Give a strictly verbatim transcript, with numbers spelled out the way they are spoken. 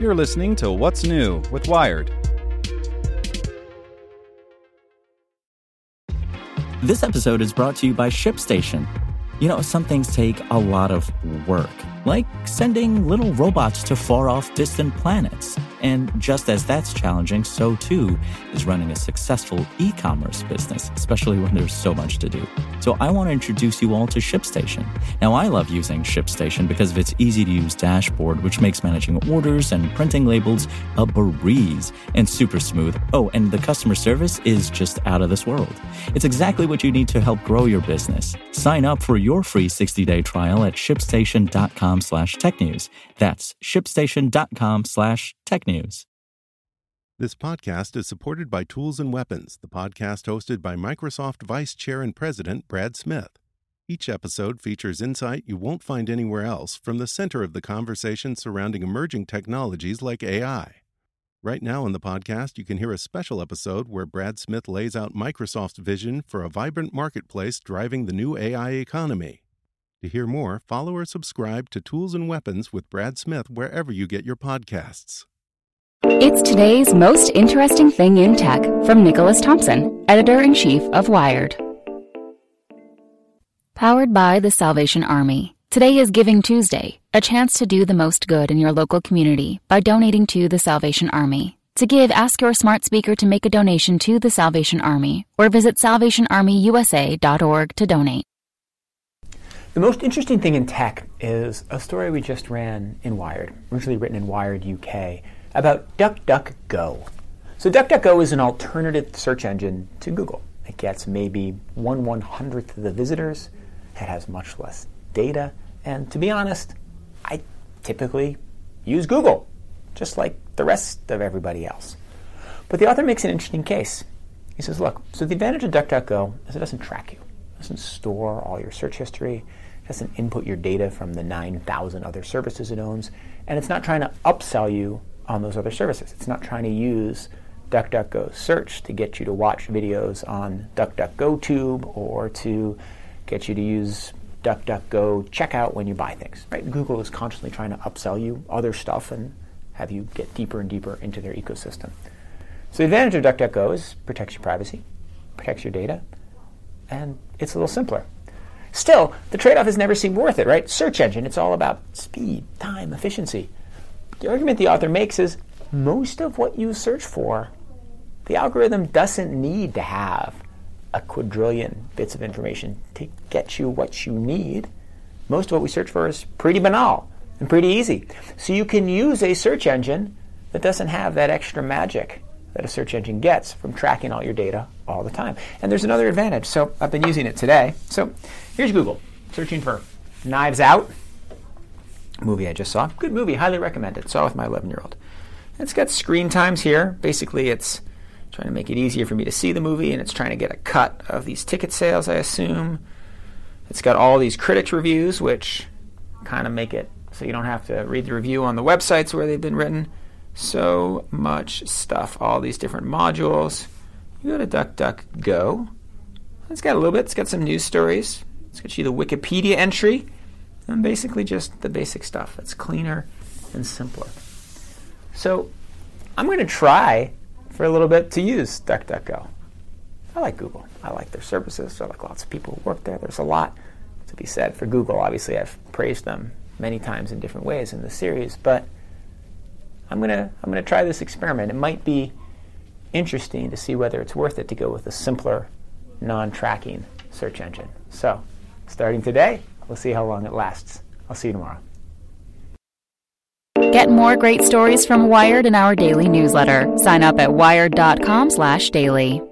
You're listening to What's New with Wired. This episode is brought to you by ShipStation. You know, some things take a lot of work, like sending little robots to far-off distant planets. And just as that's challenging, so too is running a successful e-commerce business, especially when there's so much to do. So I want to introduce you all to ShipStation. Now, I love using ShipStation because of its easy-to-use dashboard, which makes managing orders and printing labels a breeze and super smooth. Oh, and the customer service is just out of this world. It's exactly what you need to help grow your business. Sign up for your free sixty-day trial at shipstation.com slash technews. That's shipstation.com slash technews. This podcast is supported by Tools and Weapons, the podcast hosted by Microsoft Vice Chair and President Brad Smith. Each episode features insight you won't find anywhere else from the center of the conversation surrounding emerging technologies like A I. Right now in the podcast, you can hear a special episode where Brad Smith lays out Microsoft's vision for a vibrant marketplace driving the new A I economy. To hear more, follow or subscribe to Tools and Weapons with Brad Smith wherever you get your podcasts. It's today's most interesting thing in tech from Nicholas Thompson, editor-in-chief of Wired. Powered by the Salvation Army. Today is Giving Tuesday, a chance to do the most good in your local community by donating to the Salvation Army. To give, ask your smart speaker to make a donation to the Salvation Army or visit salvation army u s a dot org to donate. The most interesting thing in tech is a story we just ran in Wired, originally written in Wired U K, about DuckDuckGo. So DuckDuckGo is an alternative search engine to Google. It gets maybe one one hundredth of the visitors. It has much less data. And to be honest, I typically use Google, just like the rest of everybody else. But the author makes an interesting case. He says, look, so the advantage of DuckDuckGo is it doesn't track you. It doesn't store all your search history. It doesn't input your data from the nine thousand other services it owns. And it's not trying to upsell you on those other services. It's not trying to use DuckDuckGo search to get you to watch videos on DuckDuckGoTube or to get you to use DuckDuckGo checkout when you buy things. Right? Google is constantly trying to upsell you other stuff and have you get deeper and deeper into their ecosystem. So the advantage of DuckDuckGo is it protects your privacy, protects your data, and it's a little simpler. Still, the trade-off has never seemed worth it, right? Search engine, it's all about speed, time, efficiency. The argument the author makes is most of what you search for, the algorithm doesn't need to have a quadrillion bits of information to get you what you need. Most of what we search for is pretty banal and pretty easy. So you can use a search engine that doesn't have that extra magic that a search engine gets from tracking all your data all the time. And there's another advantage. So I've been using it today. So here's Google, searching for Knives Out. Movie I just saw. Good movie, highly recommended. Saw with my eleven-year-old. It's got screen times here. Basically, it's trying to make it easier for me to see the movie, and it's trying to get a cut of these ticket sales, I assume. It's got all these critics' reviews, which kind of make it so you don't have to read the review on the websites where they've been written. So much stuff, all these different modules. You go to DuckDuckGo. It's got a little bit. It's got some news stories. It's got you the Wikipedia entry. And basically just the basic stuff. It's cleaner and simpler. So I'm going to try for a little bit to use DuckDuckGo. I like Google. I like their services. I like lots of people who work there. There's a lot to be said for Google. Obviously, I've praised them many times in different ways in this series. But I'm going to I'm going to try this experiment. It might be interesting to see whether it's worth it to go with a simpler, non-tracking search engine. So starting today, we'll see how long it lasts. I'll see you tomorrow. Get more great stories from Wired in our daily newsletter. Sign up at wired.com slash daily.